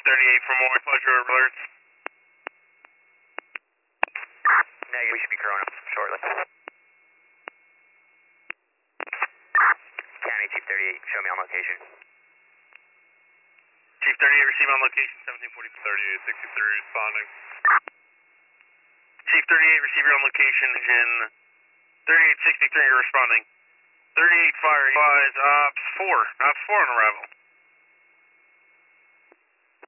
38 from Moy, pleasure alerts. Negative, we should be Corona shortly. County Chief 38, show me on location. Chief 38, receive on location, 1740. 3863 responding. Chief 38, receive your on location, engine 3863, you're responding. 38 fire, advise, ops 4 on arrival.